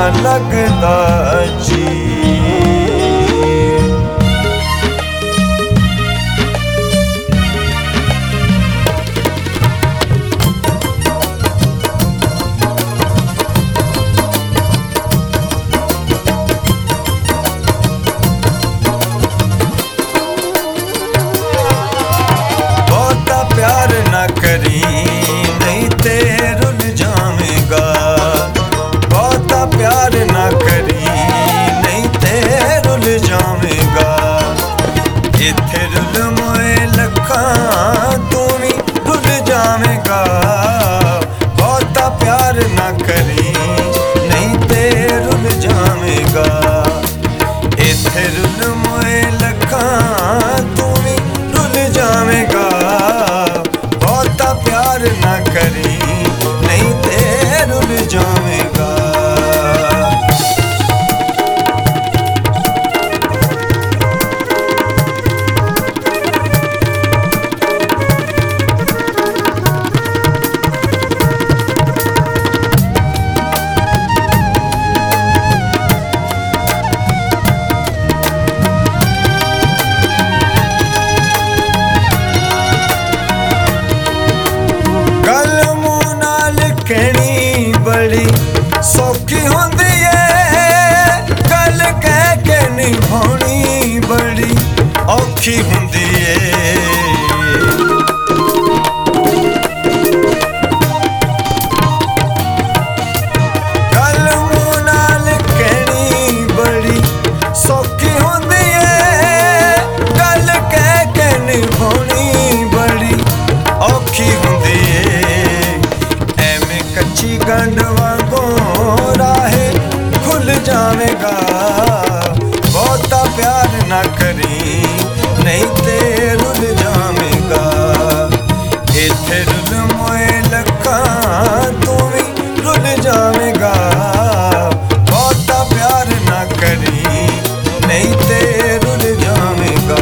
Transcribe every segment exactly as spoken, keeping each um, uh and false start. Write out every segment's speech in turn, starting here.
लगदा जी। बहुता प्यार ना करी नहीं ते रुल जावेगा, बहुता प्यार ना करी नहीं ते रुल जावेगा। इत्थे रुल मोए लखा तू भी रुल जावेगा, बहुता प्यार ना करी नहीं ते रुल जावेगा। इत्थे रुल मोए लखा तू भी रुल जावेगा, बहुता प्यार ना करी नहीं ते रुल जावेगा। गल मूंह नाल कहनी बड़ी सौखी हुंदी है, गल कह के निभाउणी बड़ी औखी हुंदी है। गल मूंह नाल कहनी बड़ी सौखी हुंदी है, गल कह के निभाउणी बड़ी औखी हुंदी है। एवें कच्ची गंढ वांगों राहे खुल जावेगा, बहुता प्यार ना करी नहीं ते रुल जावेगा। इत्थे रुल मोए लखा तू भी रुल जावेगा, बहुता प्यार ना करी नहीं ते रुल जावेगा।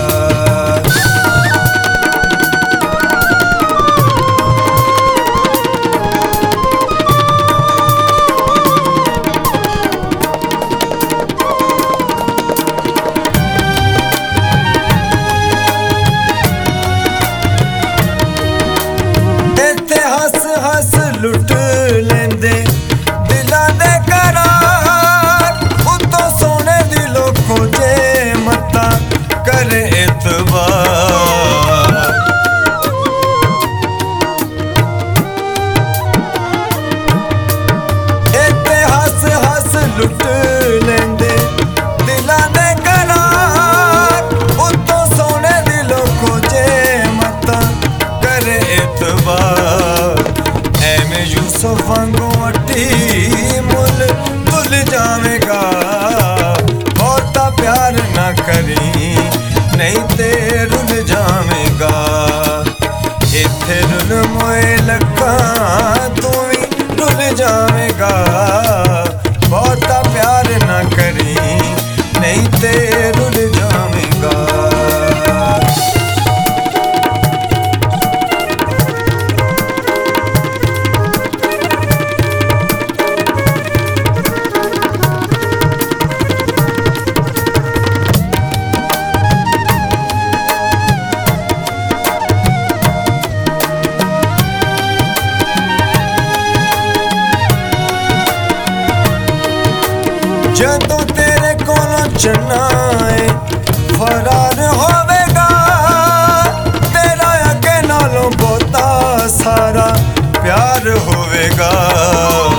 इत्थे हस हस लुट लेंदे दिलां दे करार, उत्तों सोने दिलों खोजे मता करे एतबार। इत्थे हस हस लुट लेंदे दिलां दे करार, उत्तों सोने दिलों खोजे मता करे एतबार। एवें यूसुफ वांगू अट्टी मुल तुल जावेगा, बहुता प्यार ना करी नहीं ते रुल जावेगा। इत्थे रुल मोए लखा तू भी रुल जावेगा, बहुता प्यार ना करी नहीं ते रुल जावेगा। जदों तेरे कोलों चन्ना है फरार होवेगा, तेरा अगे नालों बहुता सारा प्यार होवेगा।